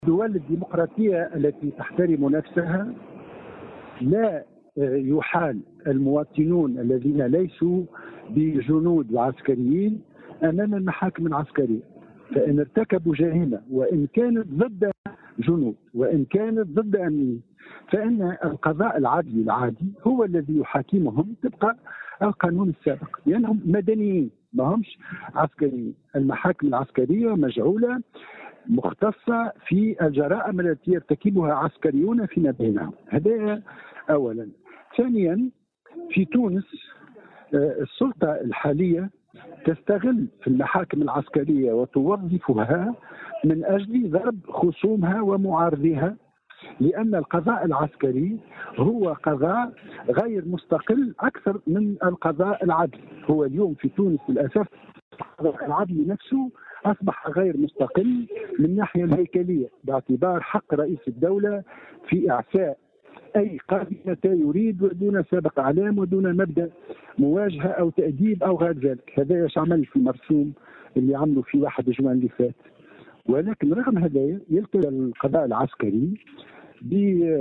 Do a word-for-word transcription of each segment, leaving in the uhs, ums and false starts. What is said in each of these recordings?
الدول الديمقراطية التي تحترم نفسها لا يحال المواطنون الذين ليسوا بجنود وعسكريين أمام المحاكم العسكرية، فإن ارتكبوا جريمة وإن كانت ضد جنود وإن كانت ضد أمنيين، فإن القضاء العدلي العادي هو الذي يحاكمهم طبق القانون السابق، لأنهم مدنيين ما همش عسكريين. المحاكم العسكرية مجعولة مختصة في الجرائم التي يرتكبها عسكريون فيما بينهم، هذا أولا. ثانيا، في تونس السلطة الحالية تستغل في المحاكم العسكرية وتوظفها من أجل ضرب خصومها ومعارضيها، لأن القضاء العسكري هو قضاء غير مستقل أكثر من القضاء العدلي. هو اليوم في تونس للأسف القضاء العدلي نفسه أصبح غير مستقل من الناحية الهيكلية، باعتبار حق رئيس الدولة في إعفاء أي قاضي متى يريد ودون سابق إعلام ودون مبدأ مواجهة أو تأديب أو غير ذلك. هذا ايش عمل في المرسوم اللي عملوا في واحد جوان اللي فات. ولكن رغم هذا يلقي القضاء العسكري ب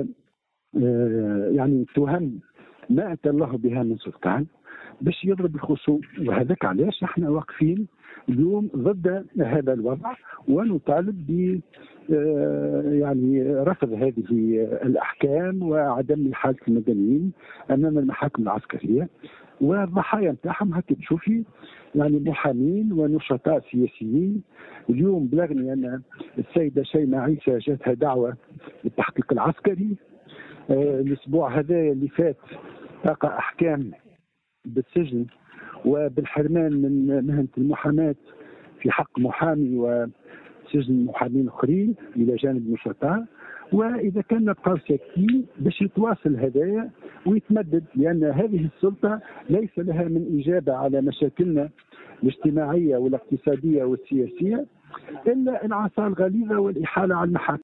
يعني تهم ما أتى الله بها من سلطان باش يضرب الخصوم، وهذاك علاش احنا واقفين اليوم ضد هذا الوضع ونطالب ب يعني رفض هذه الاحكام وعدم حالة المدنيين امام المحاكم العسكريه. والضحايا نتاعهم هكا تشوفي يعني محامين ونشطاء سياسيين. اليوم بلغني ان السيده شيماء عيسى جاتها دعوه للتحقيق العسكري. الاسبوع هذا اللي فات تلقى احكام بالسجن وبالحرمان من مهنة المحاماة في حق محامي وسجن محامين اخرين الى جانب النشطاء. واذا كان نبقاو ساكتين باش يتواصل هدايا ويتمدد، لان هذه السلطه ليس لها من اجابه على مشاكلنا الاجتماعيه والاقتصاديه والسياسيه الا العصا الغليظه والاحاله على المحاكم.